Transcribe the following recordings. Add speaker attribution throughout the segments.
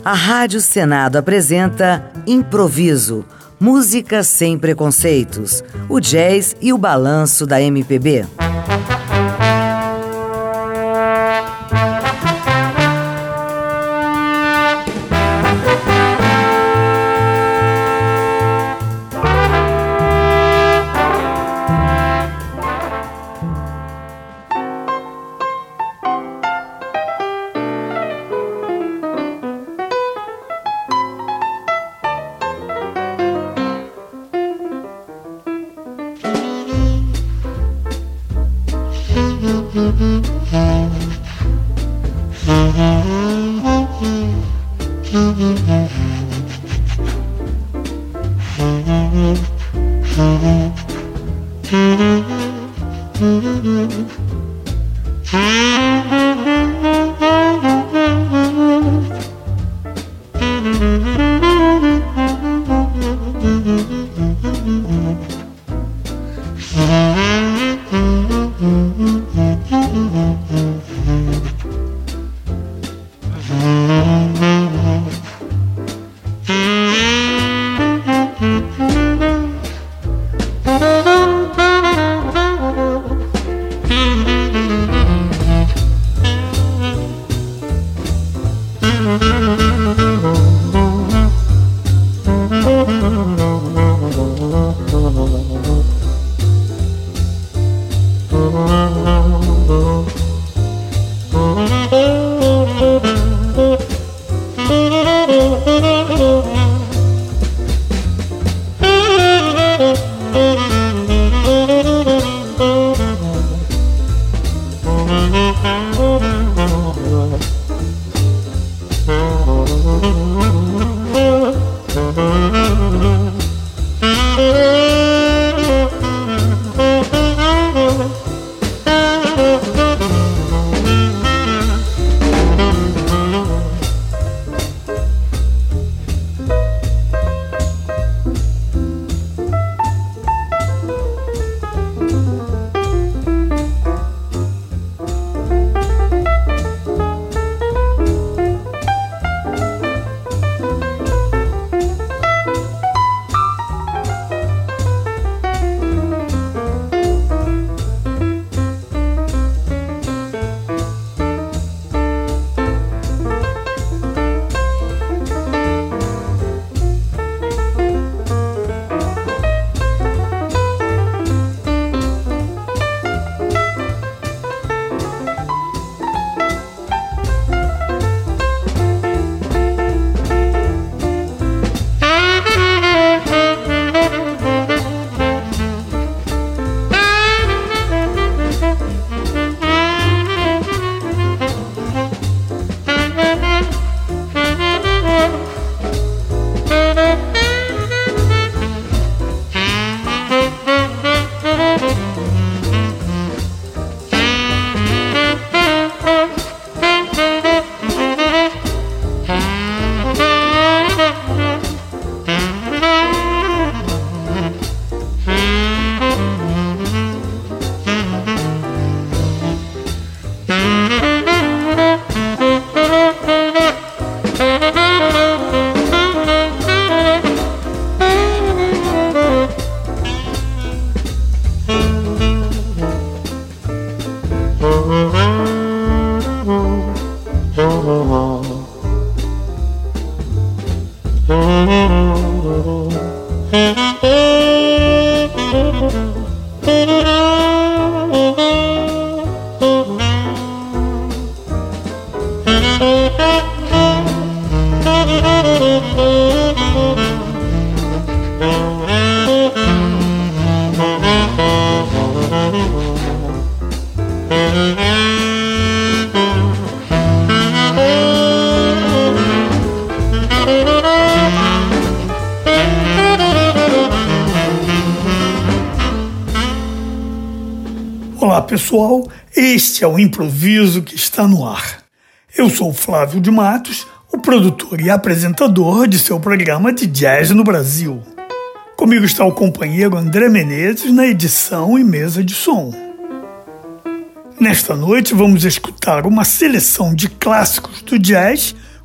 Speaker 1: A Rádio Senado apresenta Improviso, música sem preconceitos, o jazz e o balanço da MPB.
Speaker 2: Olá pessoal, este é o Improviso que está no ar. Eu sou Flávio de Matos, o produtor e apresentador de seu programa de jazz no Brasil. Comigo está o companheiro André Menezes na edição e mesa de som. Nesta noite vamos escutar uma seleção de clássicos do jazz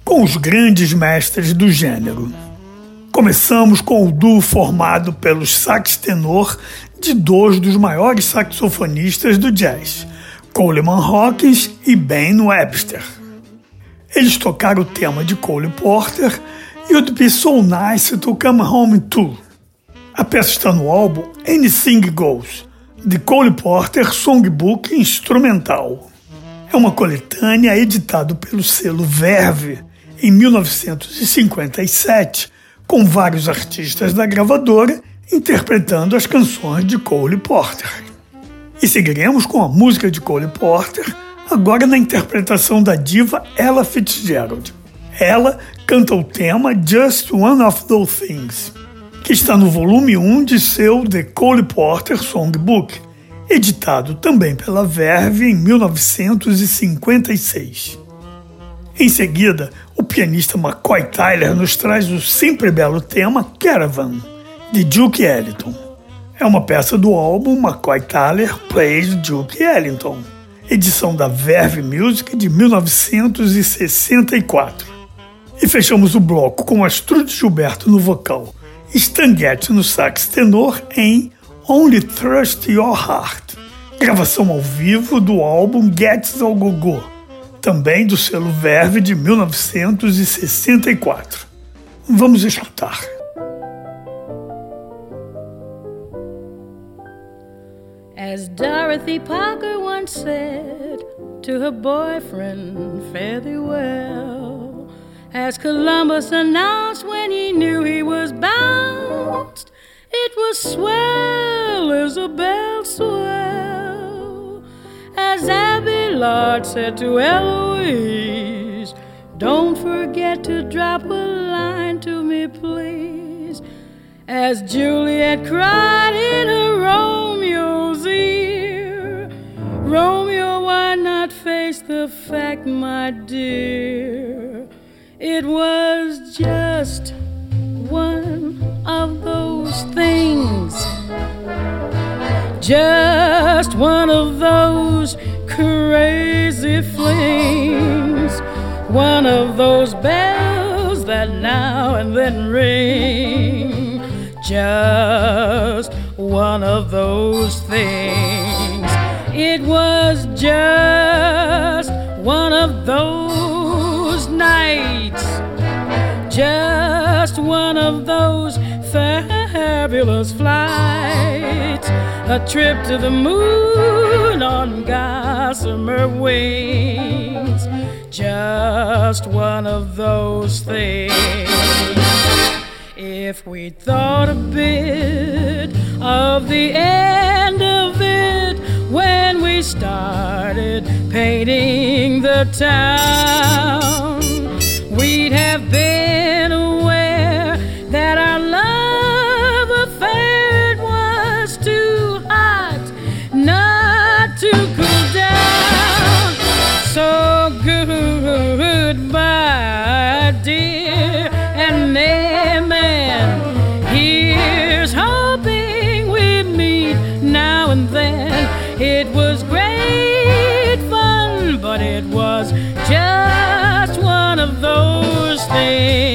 Speaker 2: com os grandes mestres do gênero. Começamos com o duo formado pelos sax tenor de dois dos maiores saxofonistas do jazz, Coleman Hawkins e Ben Webster. Eles tocaram o tema de Cole Porter, You'd Be So Nice to Come Home To. A peça está no álbum Anything Goes, de Cole Porter Songbook Instrumental. É uma coletânea editada pelo selo Verve em 1957, com vários artistas da gravadora interpretando as canções de Cole Porter. E seguiremos com a música de Cole Porter, agora na interpretação da diva Ella Fitzgerald. Ela canta o tema Just One of Those Things, que está no volume 1 de seu The Cole Porter Songbook, editado também pela Verve em 1956. Em seguida, o pianista McCoy Tyner nos traz o sempre belo tema Caravan, de Duke Ellington. É uma peça do álbum McCoy Tyner Plays Duke Ellington, edição da Verve Music de 1964. E fechamos o bloco com Astrud Gilberto no vocal, Stan Getz no sax tenor em Only Trust Your Heart, gravação ao vivo do álbum Getz ao Gogô, também do selo Verve de 1964. Vamos escutar.
Speaker 3: As Dorothy Parker once said to her boyfriend, fare thee well. As Columbus announced when he knew he was bounced, it was swell, Isabel, swell. As Abelard said to Eloise, don't forget to drop a line to me, please. As Juliet cried in her Romeo's ear, Romeo, why not face the fact, my dear? It was just one of those things, just one of those crazy flings, one of those bells that now and then ring, just one of those things. It was just one of those nights, just one of those fabulous flights, a trip to the moon on gossamer wings, just one of those things. If we thought a bit of the end of it when we started painting the town, we'd have been aware that our love affair was too hot not to cool down. So goodbye, dear, and amen. Here's hoping we meet now and then. It was great fun, but it was just one of those things.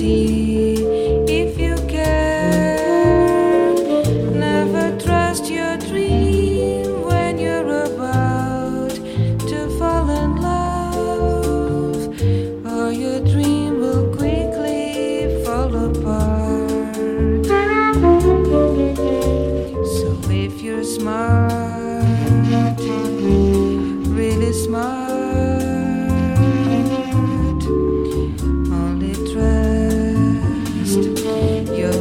Speaker 4: see if you care. Never trust your dream when you're about to fall in love, or your dream will quickly fall apart. So if you're smart, really smart, only trust your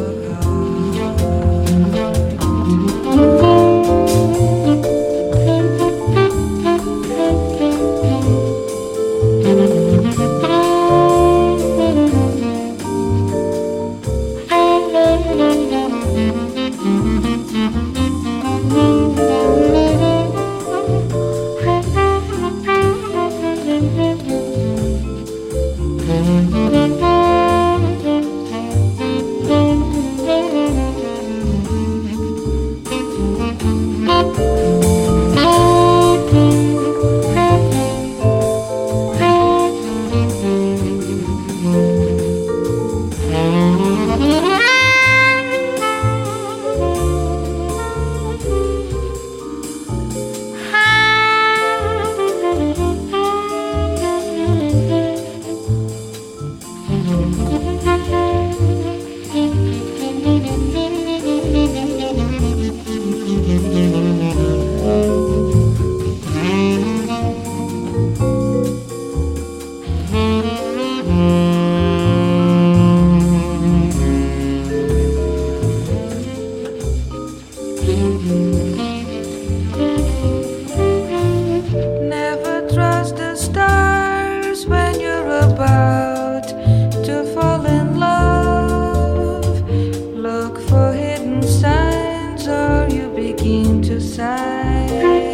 Speaker 4: never trust the stars when you're about to fall in love. Look for hidden signs or you begin to sigh.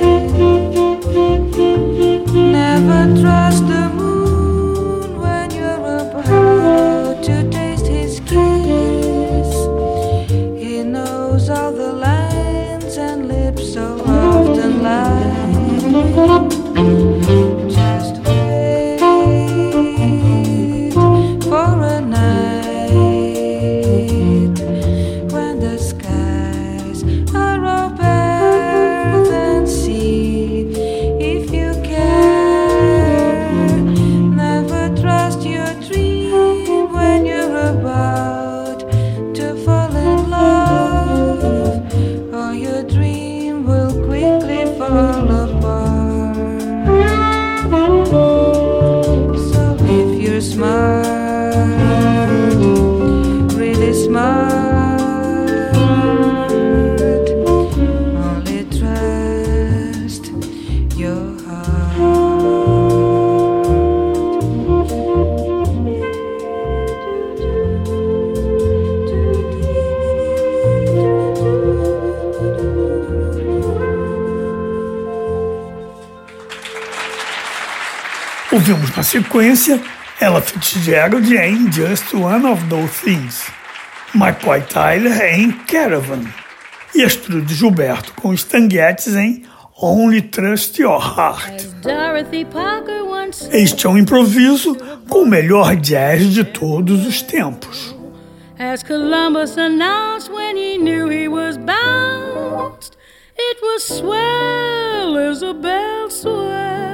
Speaker 4: Never trust the moon when you're about to taste his kiss. He knows all the lines and lips so often lie. Just wait for a night when the skies are all bare, then see if you care. Never trust your dream when you're about to fall in love, or your dream will quickly fall apart. So if you're smart, really smart, only trust your
Speaker 2: Ouvimos na sequência Ella Fitzgerald em Just One of Those Things, McCoy Tyler em Caravan e Astrud Gilberto com Stan Getz em Only Trust Your Heart. Este é um improviso com o melhor jazz de todos os tempos.
Speaker 3: As Columbus announced when he knew he was bounced, it was swell, Isabel, swell.